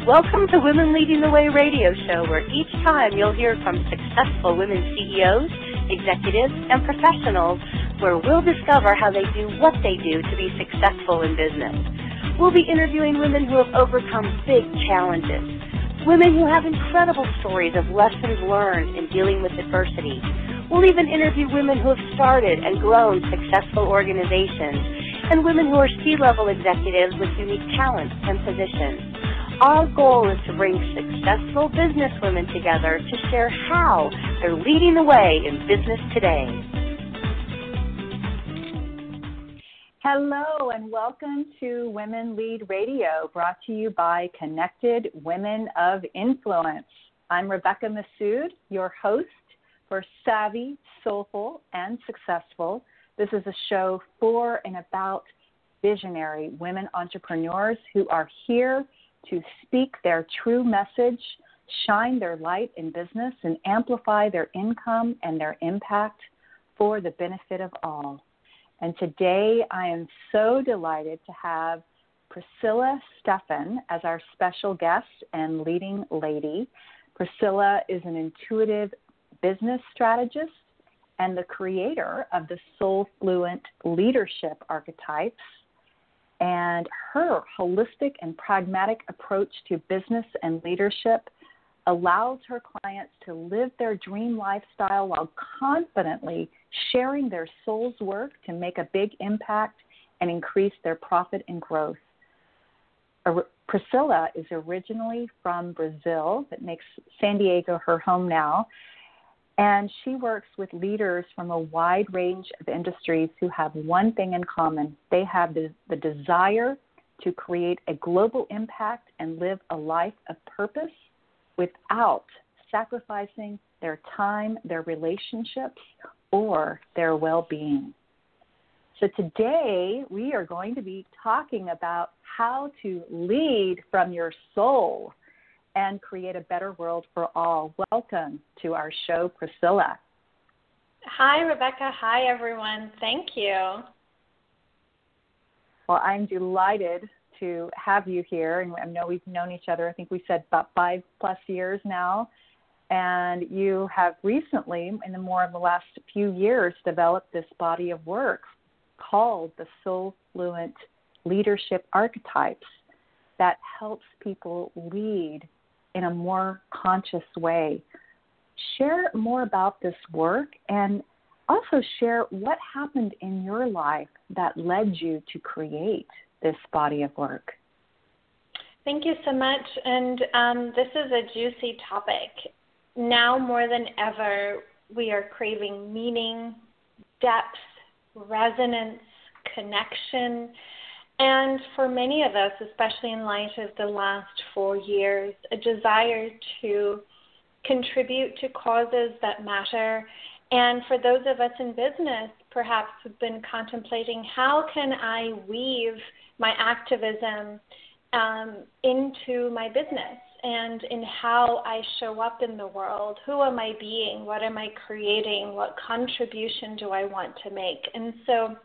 Welcome to Women Leading the Way radio show, where each time you'll hear from successful women CEOs, executives, and professionals, where we'll discover how they do what they do to be successful in business. We'll be interviewing women who have overcome big challenges, women who have incredible stories of lessons learned in dealing with adversity. We'll even interview women who have started and grown successful organizations, and women who are C-level executives with unique talents and positions. Our goal is to bring successful businesswomen together to share how they're leading the way in business today. Hello and welcome to Women Lead Radio, brought to you by Connected Women of Influence. I'm Rebecca Massoud, your host for Savvy, Soulful, and Successful. This is a show for and about visionary women entrepreneurs who are here to speak their true message, shine their light in business, and amplify their income and their impact for the benefit of all. And today I am so delighted to have Priscilla Steffen as our special guest and leading lady. Priscilla is an intuitive business strategist and the creator of the Soul Fluent Leadership Archetypes. And her holistic and pragmatic approach to business and leadership allows her clients to live their dream lifestyle while confidently sharing their soul's work to make a big impact and increase their profit and growth. Priscilla is originally from Brazil, that makes San Diego her home now, and she works with leaders from a wide range of industries who have one thing in common. They have the desire to create a global impact and live a life of purpose without sacrificing their time, their relationships, or their well-being. So today we are going to be talking about how to lead from your soul and create a better world for all. Welcome to our show, Priscilla. Hi, Rebecca. Hi, everyone. Thank you. Well, I'm delighted to have you here. And I know we've known each other, I think we said about 5+ years now. And you have recently, in the last few years, developed this body of work called the Soul Fluent Leadership Archetypes that helps people lead in a more conscious way. Share more about this work and also share what happened in your life that led you to create this body of work. Thank you so much. And this is a juicy topic. Now more than ever, we are craving meaning, depth, resonance, connection. And for many of us, especially in light of the last 4 years, a desire to contribute to causes that matter. And for those of us in business, perhaps have been contemplating, how can I weave my activism into my business and in how I show up in the world? Who am I being? What am I creating? What contribution do I want to make? And so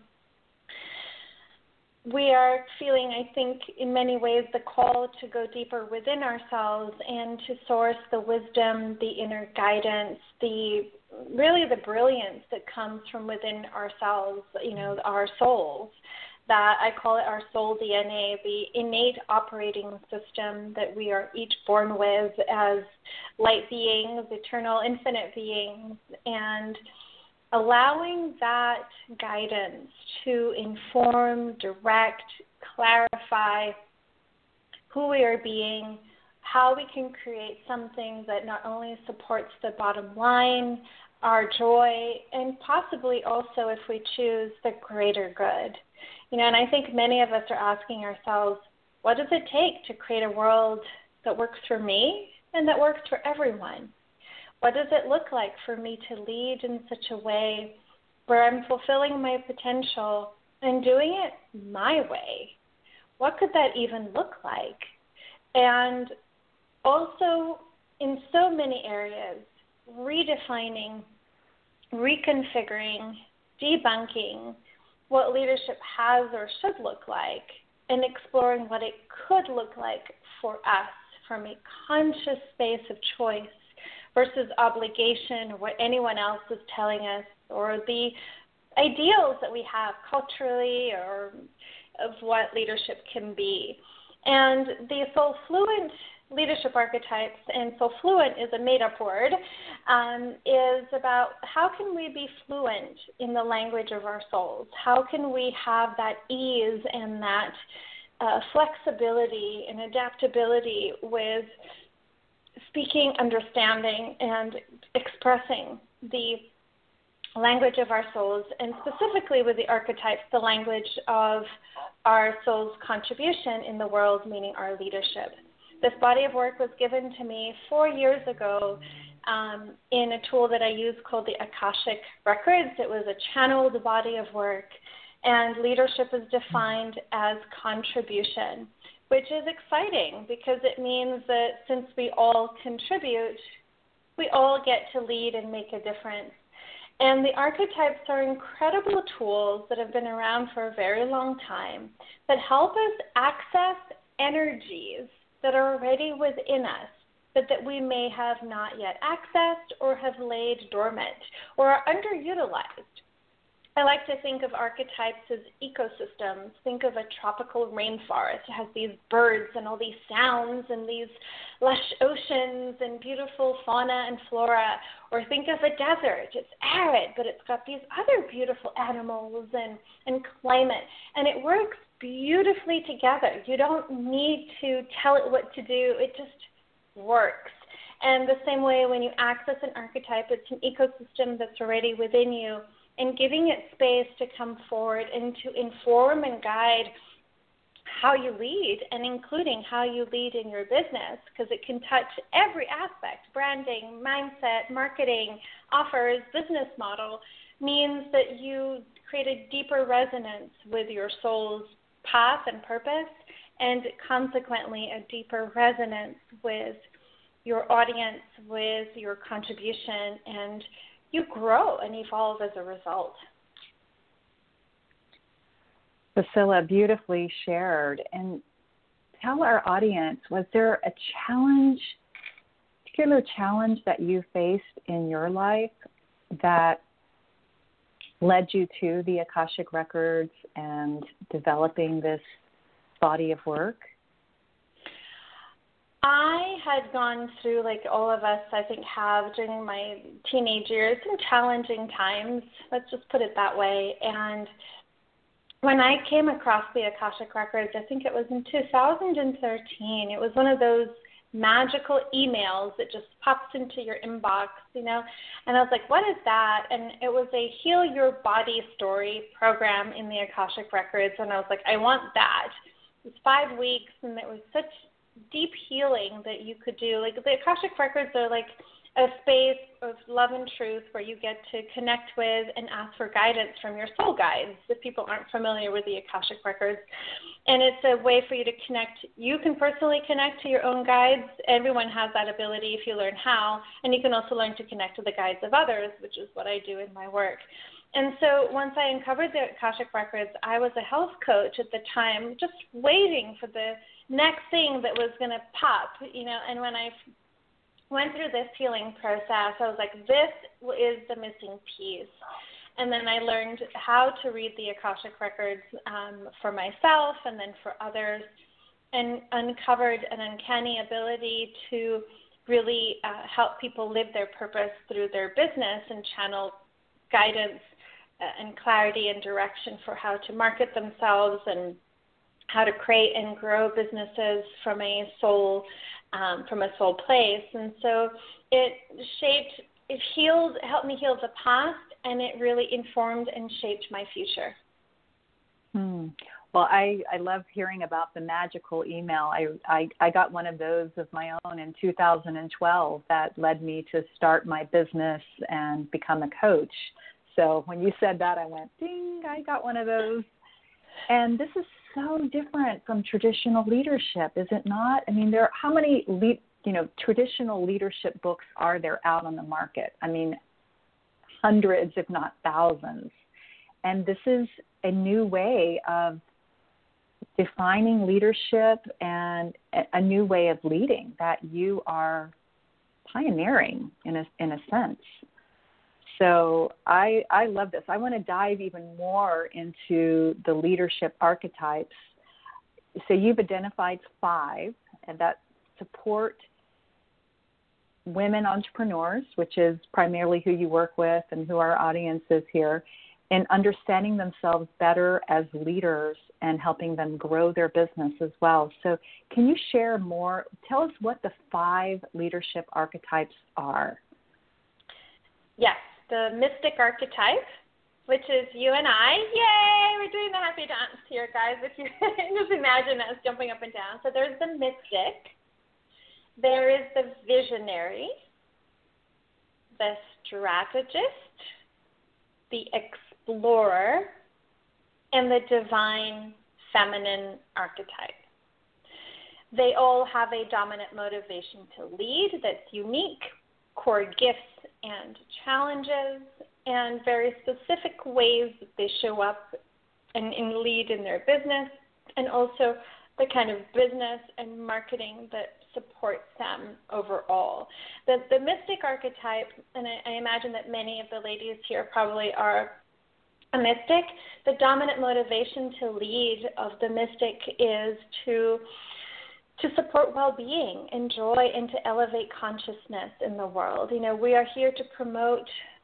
we are feeling, I think, in many ways, the call to go deeper within ourselves and to source the wisdom, the inner guidance, really the brilliance that comes from within ourselves, our souls. That I call it our soul DNA, the innate operating system that we are each born with as light beings, eternal, infinite beings, and allowing that guidance to inform, direct, clarify who we are being, how we can create something that not only supports the bottom line, our joy, and possibly also, if we choose, the greater good. And I think many of us are asking ourselves, what does it take to create a world that works for me and that works for everyone? What does it look like for me to lead in such a way where I'm fulfilling my potential and doing it my way? What could that even look like? And also, in so many areas, redefining, reconfiguring, debunking what leadership has or should look like, and exploring what it could look like for us, from a conscious space of choice versus obligation or what anyone else is telling us, or the ideals that we have culturally or of what leadership can be. And the Soul Fluent leadership archetypes, and Soul Fluent is a made-up word, is about how can we be fluent in the language of our souls? How can we have that ease and that flexibility and adaptability with speaking, understanding, and expressing the language of our souls, and specifically with the archetypes, the language of our soul's contribution in the world, meaning our leadership. This body of work was given to me 4 years ago in a tool that I use called the Akashic Records. It was a channeled body of work, and leadership is defined as contribution, which is exciting because it means that since we all contribute, we all get to lead and make a difference. And the archetypes are incredible tools that have been around for a very long time that help us access energies that are already within us, but that we may have not yet accessed or have laid dormant or are underutilized. I like to think of archetypes as ecosystems. Think of a tropical rainforest. It has these birds and all these sounds and these lush oceans and beautiful fauna and flora. Or think of a desert. It's arid, but it's got these other beautiful animals and climate. And it works beautifully together. You don't need to tell it what to do. It just works. And the same way when you access an archetype, it's an ecosystem that's already within you, and giving it space to come forward and to inform and guide how you lead, and including how you lead in your business, because it can touch every aspect: branding, mindset, marketing, offers, business model, means that you create a deeper resonance with your soul's path and purpose, and consequently a deeper resonance with your audience, with your contribution, and you grow and evolve as a result. Priscilla, beautifully shared. And tell our audience, was there a particular challenge that you faced in your life that led you to the Akashic Records and developing this body of work? I had gone through, like all of us, I think, have during my teenage years, some challenging times. Let's just put it that way. And when I came across the Akashic Records, I think it was in 2013, it was one of those magical emails that just pops into your inbox, and I was like, what is that? And it was a Heal Your Body Story program in the Akashic Records, and I was like, I want that. It was 5 weeks, and it was such deep healing that you could do. Like, the Akashic Records are like a space of love and truth where you get to connect with and ask for guidance from your soul guides, if people aren't familiar with the Akashic Records. And it's a way for you to connect. You can personally connect to your own guides. Everyone has that ability if you learn how. And you can also learn to connect to the guides of others, which is what I do in my work. And so once I uncovered the Akashic Records, I was a health coach at the time, just waiting for the next thing that was going to pop, and when I went through this healing process, I was like, this is the missing piece. And then I learned how to read the Akashic Records for myself and then for others, and uncovered an uncanny ability to really help people live their purpose through their business and channel guidance and clarity and direction for how to market themselves and how to create and grow businesses from a soul place. And so it helped me heal the past, and it really informed and shaped my future. Well, I love hearing about the magical email. I got one of those of my own in 2012 that led me to start my business and become a coach. So when you said that, I went, ding, I got one of those. And this is so different from traditional leadership, is it not? I mean, how many traditional leadership books are there out on the market? I mean, hundreds, if not thousands. And this is a new way of defining leadership and a new way of leading that you are pioneering in a sense. So I love this. I want to dive even more into the leadership archetypes. So you've identified 5 and that support women entrepreneurs, which is primarily who you work with and who our audience is here, in understanding themselves better as leaders and helping them grow their business as well. So can you share more? Tell us what the 5 leadership archetypes are. Yes, the mystic archetype, which is you and I. Yay, we're doing the happy dance here, guys. If you just imagine us jumping up and down. So there's the mystic. There is the visionary, the strategist, the explorer, and the divine feminine archetype. They all have a dominant motivation to lead that's unique, core gifts and challenges, and very specific ways that they show up and lead in their business, and also the kind of business and marketing that supports them overall. The mystic archetype, and I imagine that many of the ladies here probably are a mystic, the dominant motivation to lead of the mystic is to support well-being and joy and to elevate consciousness in the world. You know, we are here to promote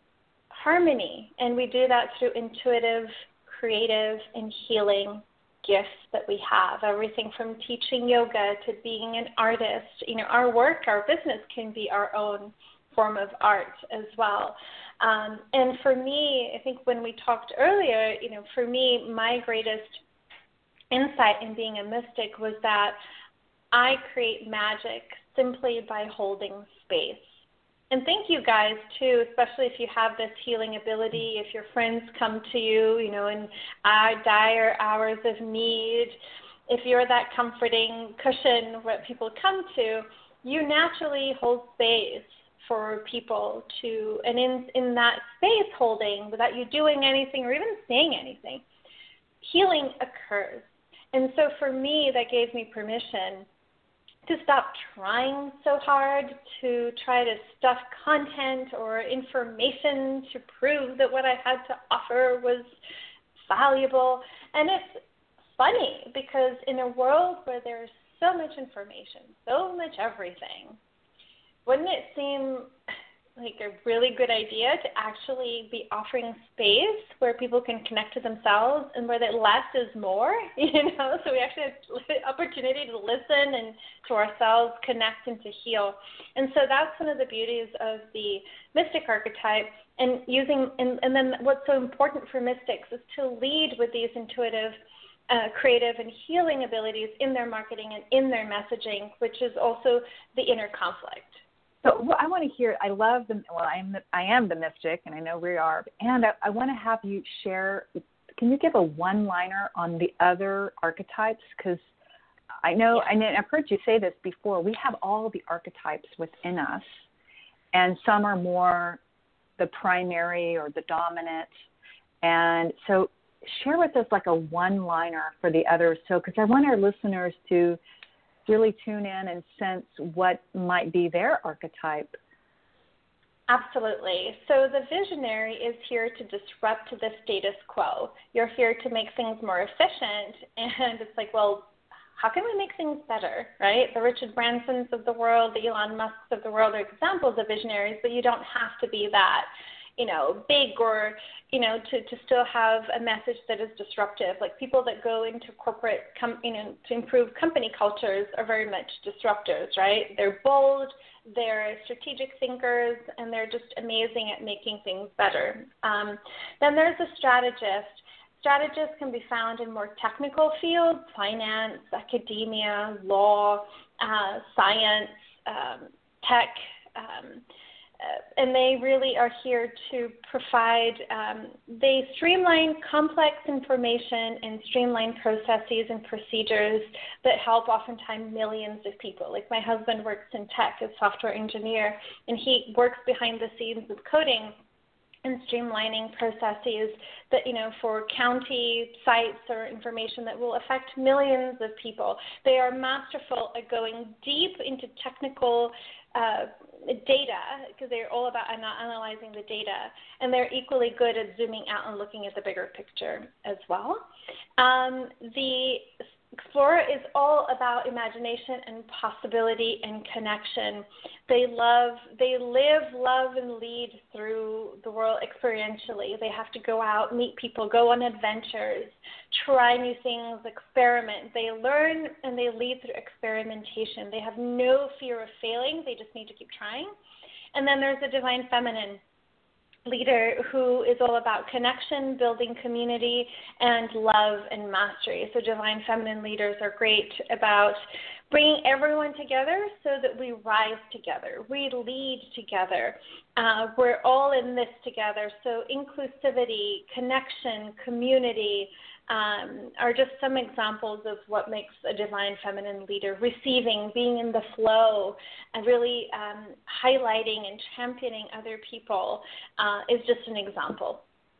harmony, and we do that through intuitive, creative, and healing gifts that we have, everything from teaching yoga to being an artist. You know, our work, our business can be our own form of art as well. And for me, I think when we talked earlier, you know, for me, my greatest insight in being a mystic was that I create magic simply by holding space. And thank you guys, too, especially if you have this healing ability, if your friends come to you, you know, in dire hours of need, if you're that comforting cushion where people come to, you naturally hold space for people to, and in that space holding, without you doing anything or even saying anything, healing occurs. And so for me, that gave me permission to stop trying so hard to try to stuff content or information to prove that what I had to offer was valuable. And it's funny because in a world where there's so much information, so much everything, wouldn't it seem like a really good idea to actually be offering space where people can connect to themselves and where that less is more, you know? So we actually have the opportunity to listen and to ourselves, connect and to heal. And so that's one of the beauties of the mystic archetype. And then what's so important for mystics is to lead with these intuitive, creative and healing abilities in their marketing and in their messaging, which is also the inner conflict. So I want to hear, I love I am the mystic, and I know we are, and I want to have you share, can you give a one-liner on the other archetypes? Because I know, and I've heard you say this before, we have all the archetypes within us, and some are more the primary or the dominant, and so share with us like a one-liner for the others, so because I want our listeners to really tune in and sense what might be their archetype. Absolutely. So the visionary is here to disrupt the status quo. You're here to make things more efficient, and it's like, well, how can we make things better, right? The Richard Bransons of the world, the Elon Musks of the world are examples of visionaries, but you don't have to be that, you know, big or, you know, to still have a message that is disruptive. Like people that go into corporate, to improve company cultures are very much disruptors, right? They're bold, they're strategic thinkers, and they're just amazing at making things better. Then there's a strategist. Strategists can be found in more technical fields, finance, academia, law, science, tech, and they really are here to provide, they streamline complex information and streamline processes and procedures that help oftentimes millions of people. Like my husband works in tech as software engineer, and he works behind the scenes with coding and streamlining processes that, for county sites or information that will affect millions of people. They are masterful at going deep into technical data, because they're all about analyzing the data, and they're equally good at zooming out and looking at the bigger picture as well. The Explorer is all about imagination and possibility and connection. They live, love, and lead through the world experientially. They have to go out, meet people, go on adventures, try new things, experiment. They learn and they lead through experimentation. They have no fear of failing. They just need to keep trying. And then there's the Divine Feminine leader who is all about connection, building community, and love and mastery. So Divine Feminine leaders are great about bringing everyone together so that we rise together, we lead together. We're all in this together. So inclusivity, connection, community are just some examples of what makes a Divine Feminine leader. Receiving, being in the flow, and really highlighting and championing other people is just an example.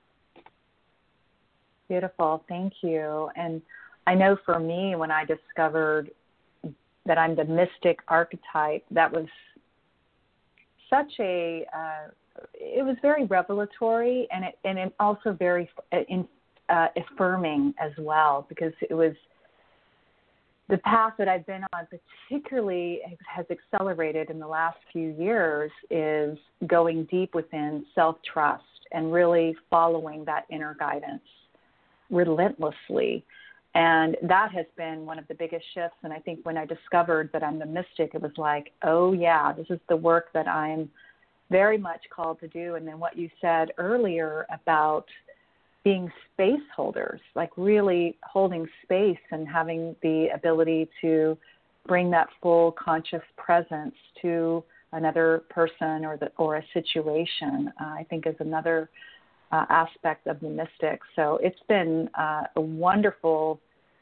Beautiful. Thank you. And I know for me, when I discovered that I'm the mystic archetype, that was such a, it was very revelatory, and it also very affirming as well, because it was the path that I've been on, particularly has accelerated in the last few years, is going deep within self-trust and really following that inner guidance relentlessly. And that has been one of the biggest shifts. And I think when I discovered that I'm the mystic, it was like, oh yeah, this is the work that I'm very much called to do. And then what you said earlier about being space holders, like really holding space and having the ability to bring that full conscious presence to another person or a situation, I think is another aspect of the mystic. So it's been a wonderful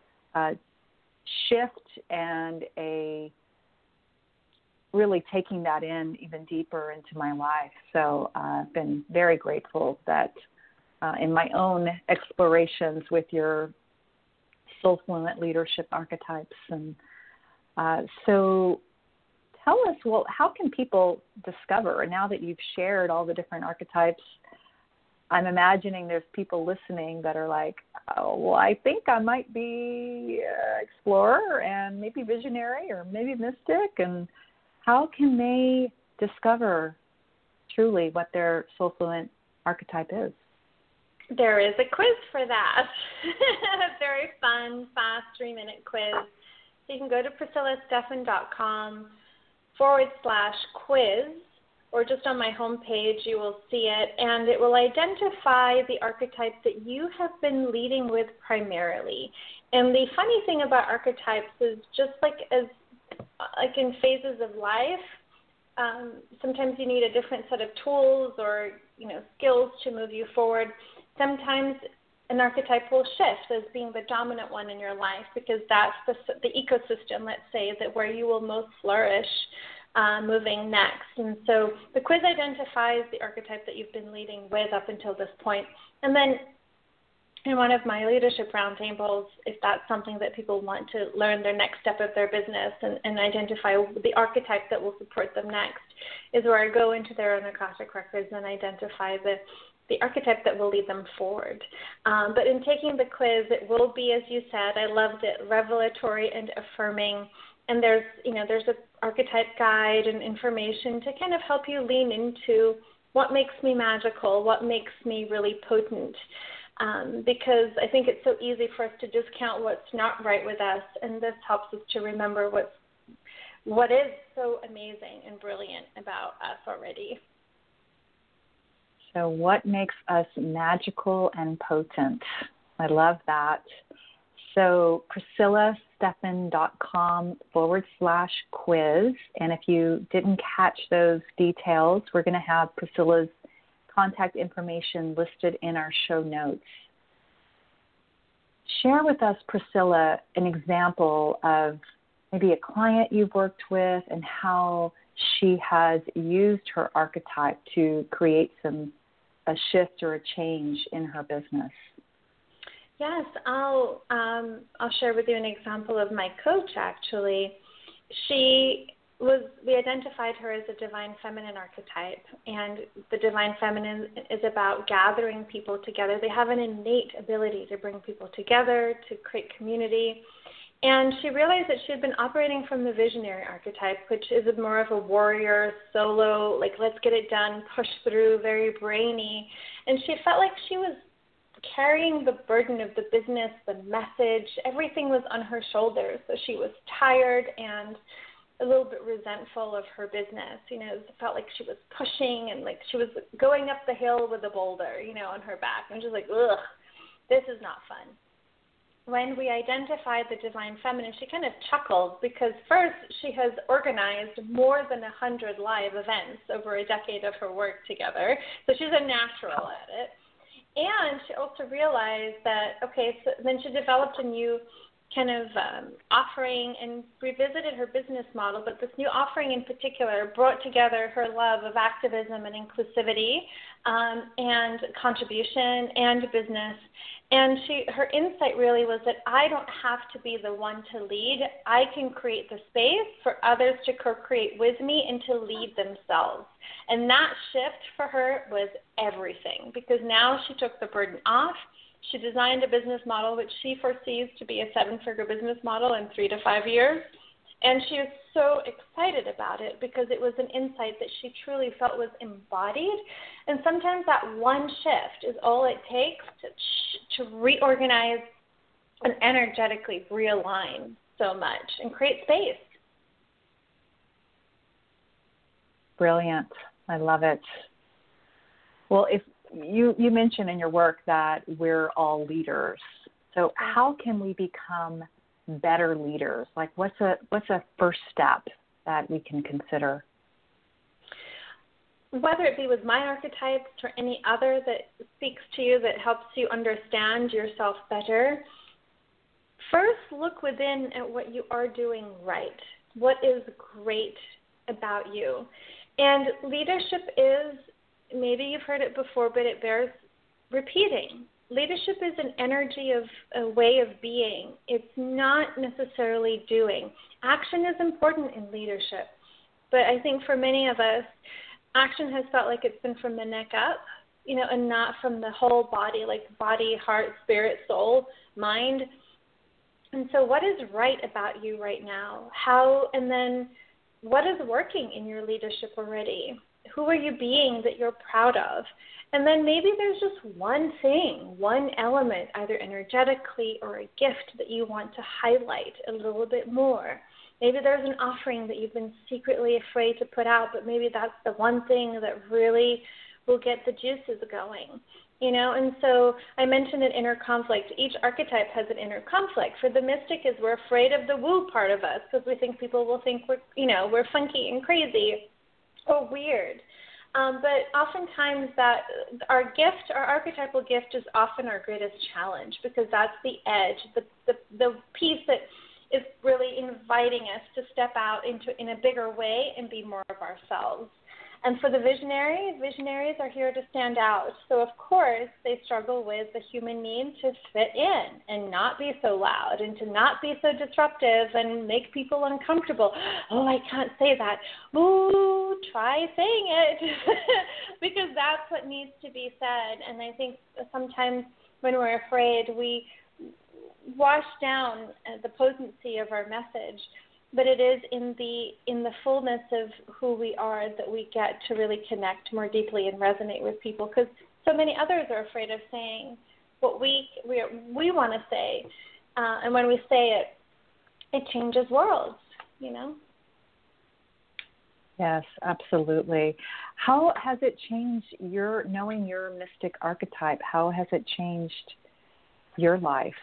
shift, and a really taking that in even deeper into my life. So I've been very grateful that in my own explorations with your soul-fluent leadership archetypes. And so tell us, well, how can people discover, and now that you've shared all the different archetypes, I'm imagining there's people listening that are like, oh, well, I think I might be explorer and maybe visionary or maybe mystic. And how can they discover truly what their soul-fluent archetype is? There is a quiz for that. A very fun, fast 3-minute quiz. So you can go to PriscillaStefan.com/quiz, or just on my homepage you will see it, and it will identify the archetype that you have been leading with primarily. And the funny thing about archetypes is, just like in phases of life, sometimes you need a different set of tools or skills to move you forward. Sometimes an archetype will shift as being the dominant one in your life, because that's the ecosystem, let's say, that where you will most flourish moving next. And so the quiz identifies the archetype that you've been leading with up until this point. And then in one of my leadership roundtables, if that's something that people want to learn their next step of their business and identify the archetype that will support them next, is where I go into their own Akashic records and identify the archetype that will lead them forward. But in taking the quiz, it will be, as you said, I loved it, revelatory and affirming. And there's an archetype guide and information to kind of help you lean into what makes me magical, what makes me really potent. Because I think it's so easy for us to discount what's not right with us, and this helps us to remember what is so amazing and brilliant about us already. So what makes us magical and potent? I love that. So PriscillaStefan.com/quiz. And if you didn't catch those details, we're going to have Priscilla's contact information listed in our show notes. Share with us, Priscilla, an example of maybe a client you've worked with and how she has used her archetype to create some shift or a change in her business? Yes, I'll share with you an example of my coach. Actually, we identified her as a divine feminine archetype, and the divine feminine is about gathering people together. They have an innate ability to bring people together, to create community. And she realized that she had been operating from the visionary archetype, which is more of a warrior, solo, like let's get it done, push through, very brainy. And she felt like she was carrying the burden of the business, the message, everything was on her shoulders. So she was tired and a little bit resentful of her business. It felt like she was pushing and like she was going up the hill with a boulder, on her back. And just like, ugh, this is not fun. When we identified the divine feminine, she kind of chuckled because first she has organized more than 100 live events over a decade of her work together. So she's a natural at it. And she also realized that, so then she developed a new kind of offering and revisited her business model, but this new offering in particular brought together her love of activism and inclusivity and contribution and business. And her insight really was that I don't have to be the one to lead. I can create the space for others to co-create with me and to lead themselves. And that shift for her was everything, because now she took the burden off. She designed a business model which she foresees to be a 7-figure business model in 3 to 5 years. And she was so excited about it because it was an insight that she truly felt was embodied. And sometimes that one shift is all it takes to reorganize and energetically realign so much and create space. Brilliant. I love it. Well, if you mentioned in your work that we're all leaders. So how can we become better leaders? Like what's a first step that we can consider? Whether it be with my archetypes or any other that speaks to you, that helps you understand yourself better, first look within at what you are doing right. What is great about you? And leadership is, maybe you've heard it before, but it bears repeating. Leadership is an energy of a way of being. It's not necessarily doing. Action is important in leadership, but I think for many of us, action has felt like it's been from the neck up, and not from the whole body, like body, heart, spirit, soul, mind. And so what is right about you right now? And then what is working in your leadership already? Who are you being that you're proud of? And then maybe there's just one thing, one element, either energetically or a gift that you want to highlight a little bit more. Maybe there's an offering that you've been secretly afraid to put out, but maybe that's the one thing that really will get the juices going. And so I mentioned an inner conflict. Each archetype has an inner conflict. For the mystic is we're afraid of the woo part of us because we think people will think we're funky and crazy or weird. But oftentimes that our gift, our archetypal gift, is often our greatest challenge because that's the edge, the piece that is really inviting us to step out in a bigger way and be more of ourselves. And for the visionaries are here to stand out. So, of course, they struggle with the human need to fit in and not be so loud and to not be so disruptive and make people uncomfortable. Oh, I can't say that. Ooh, try saying it because that's what needs to be said. And I think sometimes when we're afraid, we wash down the potency of our message. But it is in the fullness of who we are that we get to really connect more deeply and resonate with people, because so many others are afraid of saying what we want to say, and when we say it, it changes worlds, Yes, absolutely. How has it changed knowing your mystic archetype? How has it changed your life?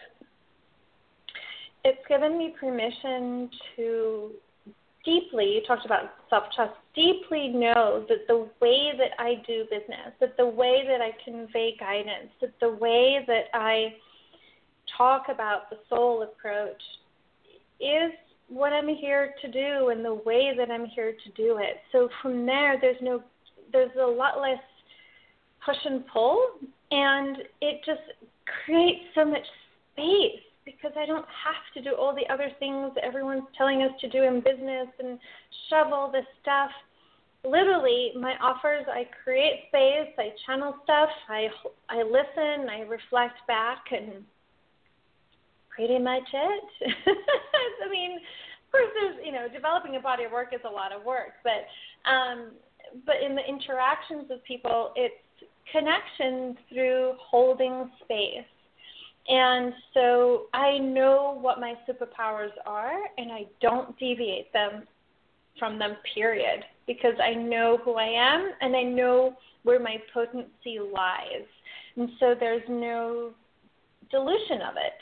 It's given me permission to deeply, you talked about self-trust, deeply know that the way that I do business, that the way that I convey guidance, that the way that I talk about the soul approach is what I'm here to do and the way that I'm here to do it. So from there, there's a lot less push and pull, and it just creates so much space because I don't have to do all the other things that everyone's telling us to do in business and shove all this stuff. Literally, my offers, I create space, I channel stuff, I listen, I reflect back, and pretty much it. I mean, of course, there's, developing a body of work is a lot of work, but in the interactions with people, it's connection through holding space. And so I know what my superpowers are, and I don't deviate from them, period, because I know who I am, and I know where my potency lies. And so there's no dilution of it.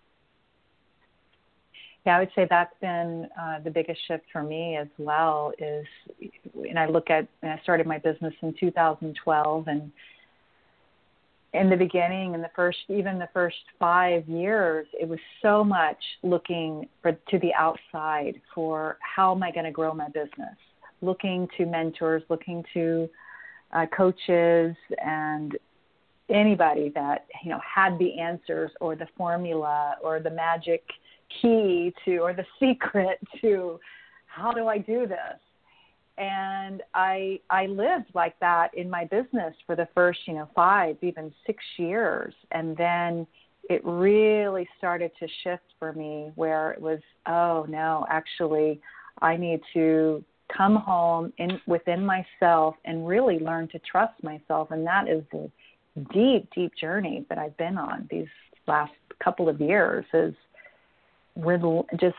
Yeah, I would say that's been the biggest shift for me as well is, and I started my business in 2012, and in the beginning, in the first 5 years, it was so much looking to the outside for how am I going to grow my business, looking to mentors, looking to coaches and anybody that, had the answers or the formula or the magic key to, or the secret to how do I do this? And I lived like that in my business for the first, 5, even 6 years. And then it really started to shift for me where it was, oh no, actually I need to come home within myself and really learn to trust myself. And that is the deep, deep journey that I've been on these last couple of years is just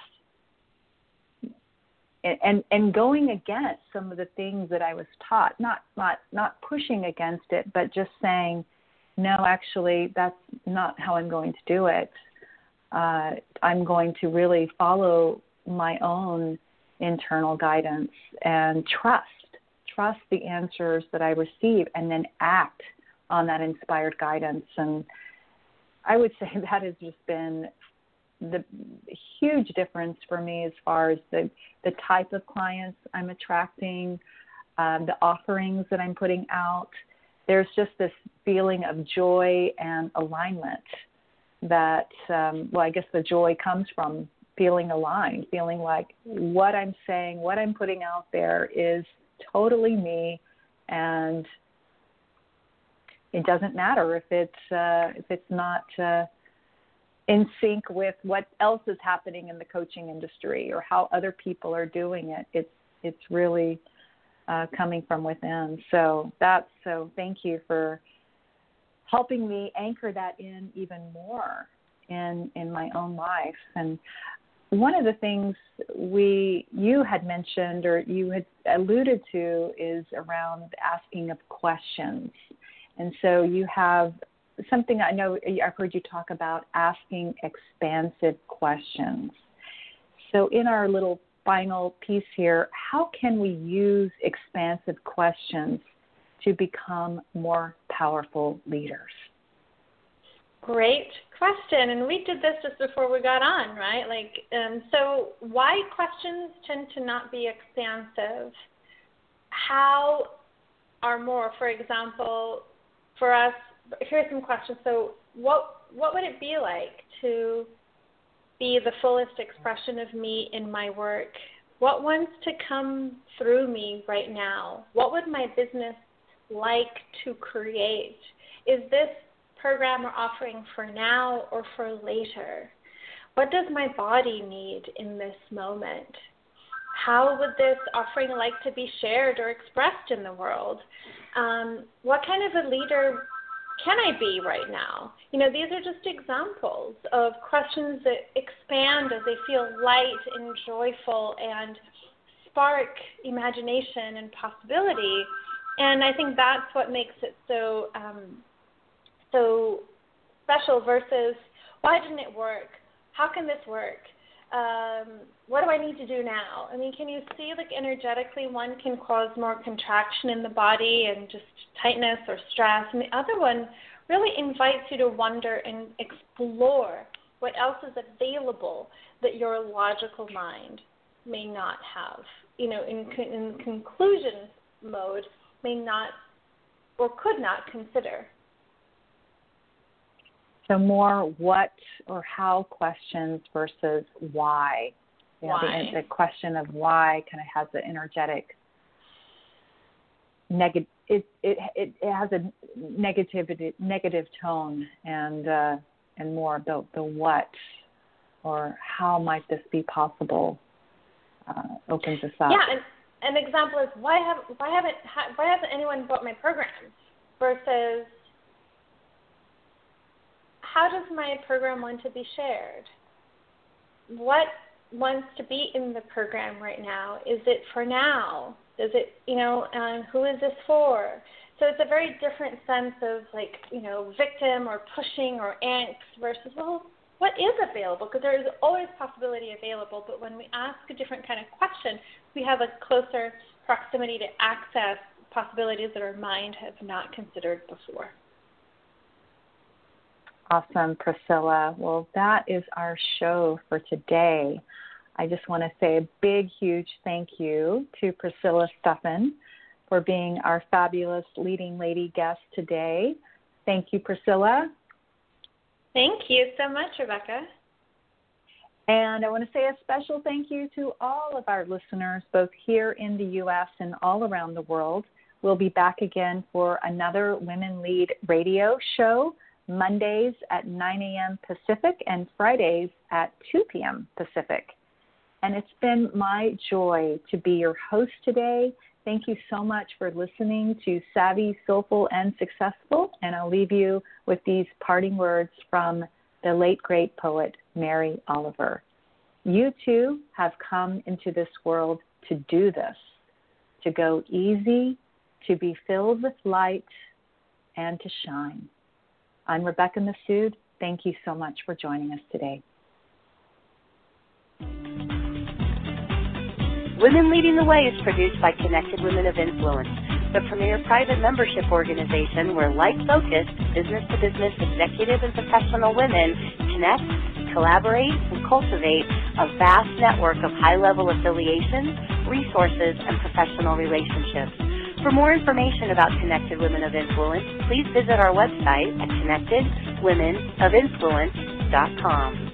and going against some of the things that I was taught, not pushing against it, but just saying, no, actually, that's not how I'm going to do it. I'm going to really follow my own internal guidance and trust the answers that I receive, and then act on that inspired guidance. And I would say that has just been the huge difference for me as far as the type of clients I'm attracting, the offerings that I'm putting out. There's just this feeling of joy and alignment that, I guess the joy comes from feeling aligned, feeling like what I'm saying, what I'm putting out there is totally me, and it doesn't matter if it's not in sync with what else is happening in the coaching industry or how other people are doing it. It's really coming from within. So thank you for helping me anchor that in even more in my own life. And one of the things you had mentioned or you had alluded to is around asking of questions. And so you have something I know I've heard you talk about, asking expansive questions. So in our little final piece here, how can we use expansive questions to become more powerful leaders? Great question. And we did this just before we got on, right? So why questions tend to not be expansive? How are more, for example, for us, here's some questions. So what would it be like to be the fullest expression of me in my work? What wants to come through me right now? What would my business like to create? Is this program or offering for now or for later? What does my body need in this moment? How would this offering like to be shared or expressed in the world? What kind of a leader can I be right now? These are just examples of questions that expand as they feel light and joyful and spark imagination and possibility. And I think that's what makes it so special versus why didn't it work? How can this work? What do I need to do now? I mean, can you see energetically one can cause more contraction in the body and just tightness or stress, and the other one really invites you to wonder and explore what else is available that your logical mind may not have, in conclusion mode, may not or could not consider. So more what or how questions versus why. Why? The question of why kind of has the energetic negative. It has a negative tone, and more the what or how might this be possible opens us up. Yeah, and an example is why hasn't anyone bought my programs versus how does my program want to be shared? What wants to be in the program right now? Is it for now? Is it, who is this for? So it's a very different sense of victim or pushing or angst versus, well, what is available? Because there is always possibility available, but when we ask a different kind of question, we have a closer proximity to access possibilities that our mind has not considered before. Awesome, Priscilla. Well, that is our show for today. I just want to say a big, huge thank you to Priscilla Steffen for being our fabulous leading lady guest today. Thank you, Priscilla. Thank you so much, Rebecca. And I want to say a special thank you to all of our listeners, both here in the U.S. and all around the world. We'll be back again for another Women Lead radio show, Mondays at 9 a.m. Pacific and Fridays at 2 p.m. Pacific. And it's been my joy to be your host today. Thank you so much for listening to Savvy, Soulful, and Successful. And I'll leave you with these parting words from the late, great poet, Mary Oliver. You too have come into this world to do this, to go easy, to be filled with light, and to shine. I'm Rebecca Massoud. Thank you so much for joining us today. Women Leading the Way is produced by Connected Women of Influence, the premier private membership organization where like-focused, business-to-business executive and professional women connect, collaborate, and cultivate a vast network of high-level affiliations, resources, and professional relationships. For more information about Connected Women of Influence, please visit our website at connectedwomenofinfluence.com.